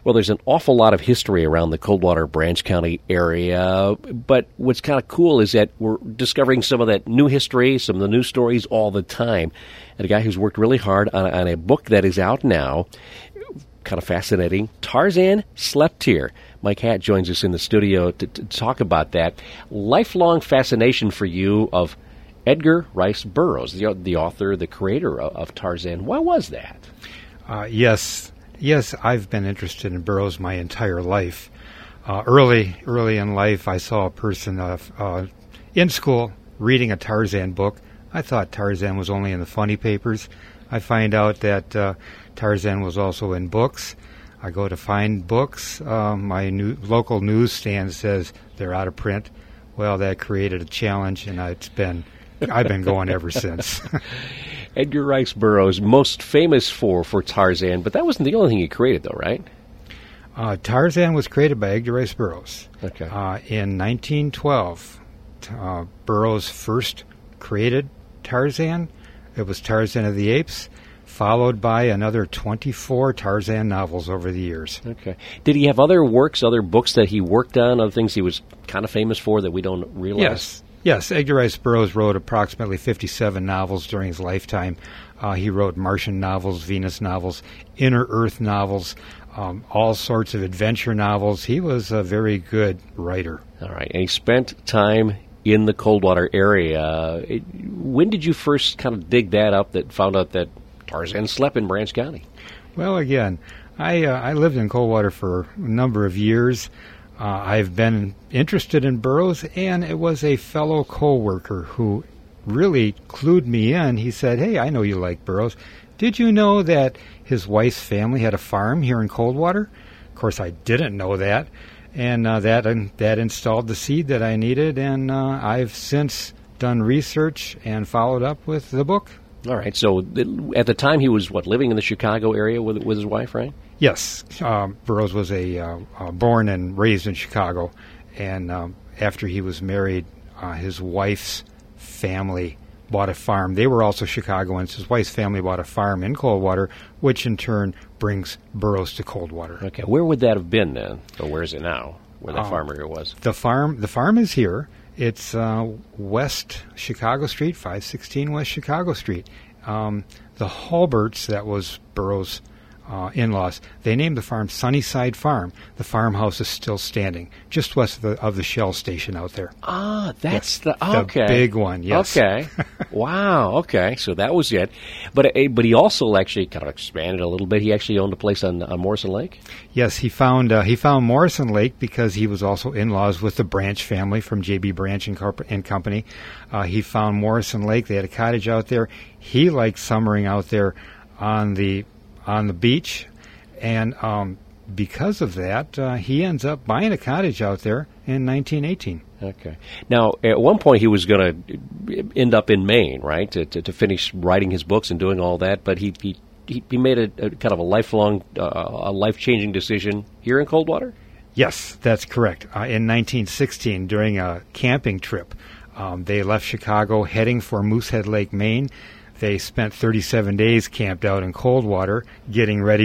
Well, there's an awful lot of history around the Coldwater Branch County area, but what's kind of cool is that we're discovering some of that new history, some of the new stories all the time. And a guy who's worked really hard on a book that is out now, kind of fascinating, Tarzan Slept Here. Mike Hatt joins us in the studio to talk about that. Lifelong fascination for you of Edgar Rice Burroughs, the author, the creator of Tarzan. Why was that? Yes, I've been interested in Burroughs my entire life. Early in life, I saw a person in school reading a Tarzan book. I thought Tarzan was only in the funny papers. I find out that Tarzan was also in books. I go to find books. My local newsstand says they're out of print. Well, that created a challenge, and I've been going ever since. Edgar Rice Burroughs, most famous for Tarzan, but that wasn't the only thing he created, though, right? Tarzan was created by Edgar Rice Burroughs. Okay. In 1912, Burroughs first created Tarzan. It was Tarzan of the Apes, followed by another 24 Tarzan novels over the years. Okay. Did he have other works, other books that he worked on, other things he was kind of famous for that we don't realize? Yes, Edgar Rice Burroughs wrote approximately 57 novels during his lifetime. He wrote Martian novels, Venus novels, Inner Earth novels, all sorts of adventure novels. He was a very good writer. All right, and he spent time in the Coldwater area. When did you first kind of dig that up, that found out that Tarzan slept in Branch County? Well, again, I lived in Coldwater for a number of years. I've been interested in Burroughs, and it was a fellow co-worker who really clued me in. He said, "Hey, I know you like Burroughs. Did you know that his wife's family had a farm here in Coldwater?" Of course, I didn't know that, and that installed the seed that I needed, and I've since done research and followed up with the book. All right, so at the time he was, living in the Chicago area with his wife, right? Yes, Burroughs was born and raised in Chicago, and after he was married, his wife's family bought a farm. They were also Chicagoans. His wife's family bought a farm in Coldwater, which in turn brings Burroughs to Coldwater. Okay, where would that have been then, or where is it now, where that farmer here was? The farm is here. It's West Chicago Street, 516 West Chicago Street. The Halberts, that was Burroughs' in-laws, they named the farm Sunnyside Farm. The farmhouse is still standing, just west of the Shell station out there. Ah, that's okay. The big one, yes. Okay. Wow, okay, so that was it. But he also actually kind of expanded a little bit. He actually owned a place on Morrison Lake? Yes, he found Morrison Lake because he was also in-laws with the Branch family from J.B. Branch and Company. He found Morrison Lake. They had a cottage out there. He liked summering out there on the beach, and because of that, he ends up buying a cottage out there in 1918. Okay. Now, at one point, he was going to end up in Maine, right, to finish writing his books and doing all that, but he made a kind of a lifelong, life-changing decision here in Coldwater? Yes, that's correct. In 1916, during a camping trip, they left Chicago heading for Moosehead Lake, Maine. They spent 37 days camped out in Coldwater, getting ready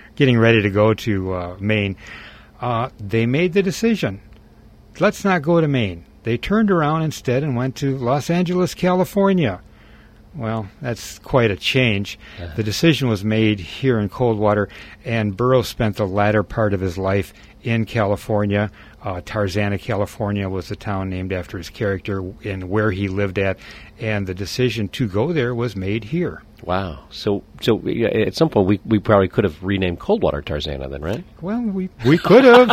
to go to Maine. They made the decision, let's not go to Maine. They turned around instead and went to Los Angeles, California. Well, that's quite a change. The decision was made here in Coldwater, and Burroughs spent the latter part of his life in California. Tarzana, California was the town named after his character and where he lived at, and the decision to go there was made here. Wow. So at some point we probably could have renamed Coldwater Tarzana then, right? Well, we could have.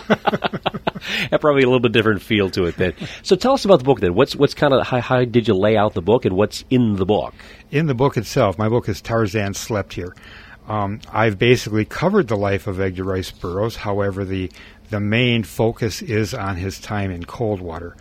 Had probably a little bit different feel to it then. So tell us about the book then. What's kind of how did you lay out the book, and what's in the book? In the book itself, my book is Tarzan Slept Here. I've basically covered the life of Edgar Rice Burroughs. However, the main focus is on his time in Coldwater.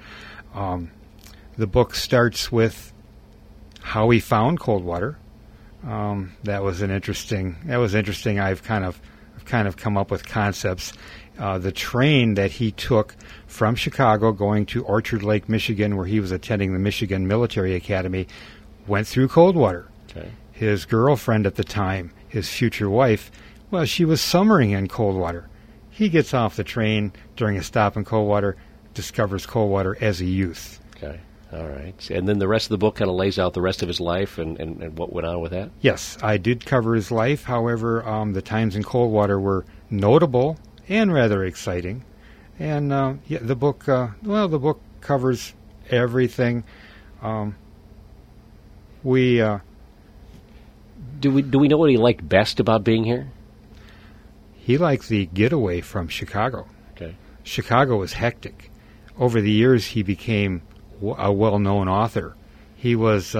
The book starts with how he found Coldwater. That was interesting. I've kind of come up with concepts. The train that he took from Chicago going to Orchard Lake, Michigan, where he was attending the Michigan Military Academy, went through Coldwater. Okay. His girlfriend at the time, his future wife, well, she was summering in Coldwater. He gets off the train during a stop in Coldwater, discovers Coldwater as a youth. Okay. All right. And then the rest of the book kind of lays out the rest of his life and what went on with that? Yes, I did cover his life. However, the times in Coldwater were notable and rather exciting. And the book, the book covers everything. Do we know what he liked best about being here? He liked the getaway from Chicago. Okay. Chicago was hectic. Over the years, he became a well-known author. He was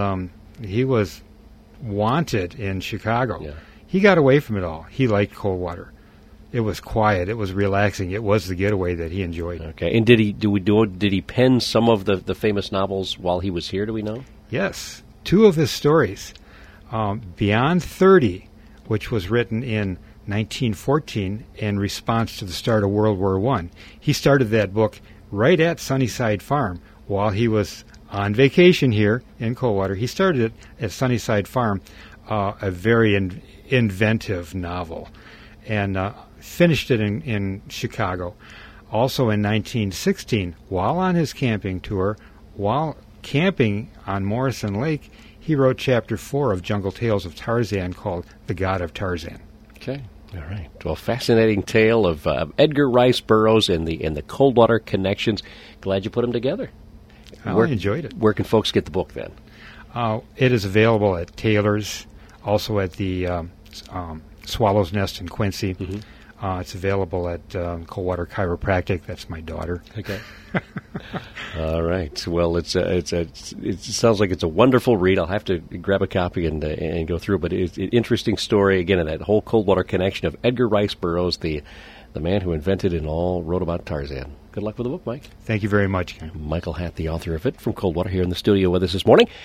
wanted in Chicago. Yeah. He got away from it all. He liked Coldwater. It was quiet. It was relaxing. It was the getaway that he enjoyed. Okay. And did he pen some of the famous novels while he was here? Do we know? Yes, 2 of his stories, Beyond 30, which was written in 1914 in response to the start of World War I. He started that book right at Sunnyside Farm while he was on vacation here in Coldwater. He started it at Sunnyside Farm, a very inventive novel, and finished it in Chicago. Also in 1916, while on his camping tour, while camping on Morrison Lake, he wrote Chapter 4 of Jungle Tales of Tarzan called The God of Tarzan. Okay. All right. Well, fascinating tale of Edgar Rice Burroughs and the Coldwater connections. Glad you put them together. I enjoyed it. Where can folks get the book then? It is available at Taylor's, also at the Swallow's Nest in Quincy. Mm-hmm. It's available at Coldwater Chiropractic. That's my daughter. Okay. All right. Well, it sounds like it's a wonderful read. I'll have to grab a copy and go through. But it's an interesting story again, and that whole Coldwater connection of Edgar Rice Burroughs, the man who invented and all wrote about Tarzan. Good luck with the book, Mike. Thank you very much, Ken. Michael Hatt, the author of it, from Coldwater, here in the studio with us this morning.